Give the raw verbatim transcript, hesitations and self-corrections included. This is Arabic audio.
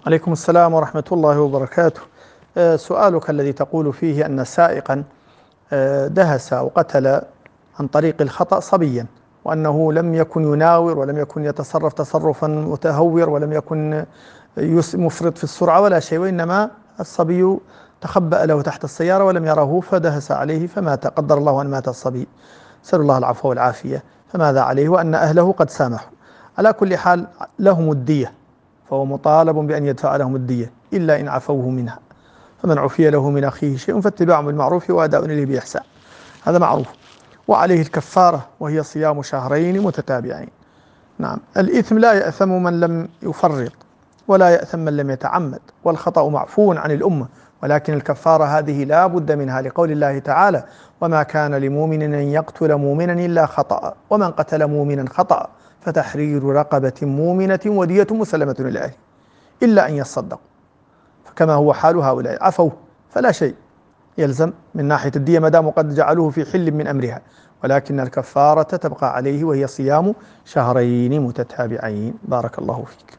عليكم السلام ورحمة الله وبركاته. آه، سؤالك الذي تقول فيه أن سائقا آه، دهس أو قتل عن طريق الخطأ صبيا، وأنه لم يكن يناور ولم يكن يتصرف تصرفا متهور ولم يكن يس- مفرط في السرعة ولا شيء، وإنما الصبي تخبأ له تحت السيارة ولم يره فدهس عليه فمات، قدر الله أن مات الصبي، نسأل الله العفو والعافية. فماذا عليه؟ وأن أهله قد سامحوا. على كل حال لهم الدية، فهو مطالب بأن يدفع لهم الدية إلا إن عفوه منها. فمن عفي له من أخيه شيء فاتباع بالمعروف وأداء إليه بإحسان، هذا معروف. وعليه الكفارة وهي صيام شهرين متتابعين. نعم، الإثم لا يأثم من لم يفرط ولا يأثم من لم يتعمد، والخطأ معفو عن الأمة، ولكن الكفارة هذه لا بد منها لقول الله تعالى: وما كان لمؤمن أن يقتل مؤمنا إلا خطأ، ومن قتل مؤمنا خطأ فتحرير رقبة مؤمنة ودية مسلمة إلى أهله إلا أن يصدقوا. فكما هو حال هؤلاء عفوا فلا شيء يلزم من ناحية الدية ما داموا قد جعلوه في حل من أمرها، ولكن الكفارة تبقى عليه وهي صيام شهرين متتابعين. بارك الله فيك.